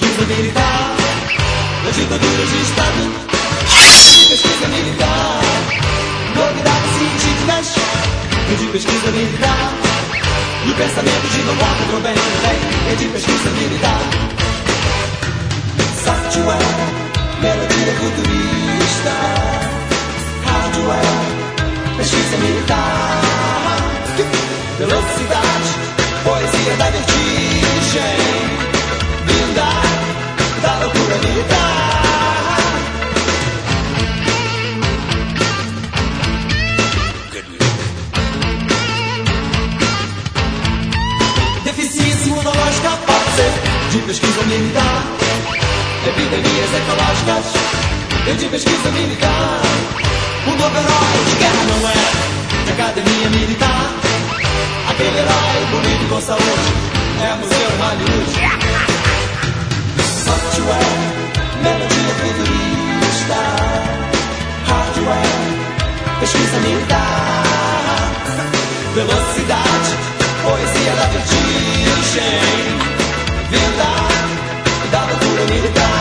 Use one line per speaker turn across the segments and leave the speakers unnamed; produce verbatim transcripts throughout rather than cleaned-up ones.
pesquisa militar, da ditadura de Estado, de pesquisa militar, novidades científicas, de pesquisa militar, e o pensamento de não morre do bem, bem, de pesquisa militar. Software, melodia futurista, hardware, pesquisa militar, velocidade, poesia da vertigem, vinda da loucura militar. Deficiência imunológica pode ser de pesquisa militar. Epidemias ecológicas e de pesquisa militar. Um novo herói de guerra não é de academia militar. Aquele herói bonito com saúde é museu em Hollywood. Software, melodia futurista, hardware, pesquisa militar, velocidade, poesia da vertigem, vinda da loucura militar.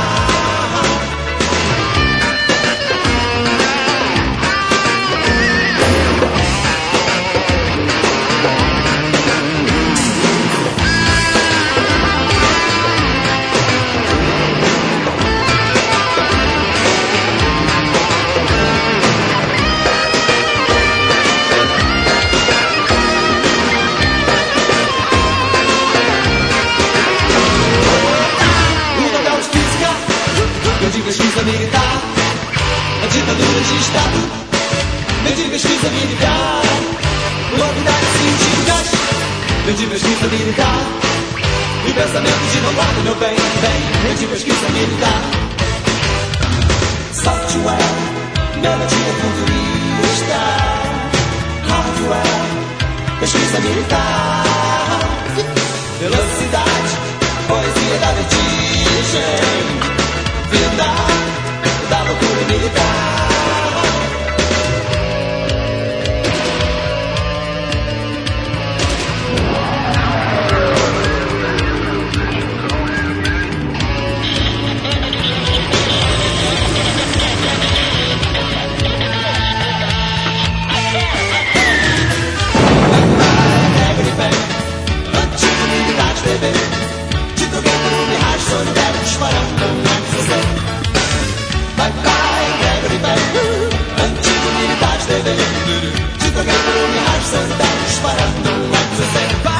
De pesquisa militar, a ditadura de Estado, de pesquisa militar, novidades científicas, de pesquisa militar, e o pensamento de não guarda meu bem, bem, de pesquisa militar. Software, melodia futurista, hardware, pesquisa militar, velocidade, poesia da vertigem, vinda da loucura militar. Antigo militar de T V, te toquei por um miragem solidário disparando antes de bye bye, Gregory Peck, antigo militar de T V, te toquei por um miragem solidário disparando antes de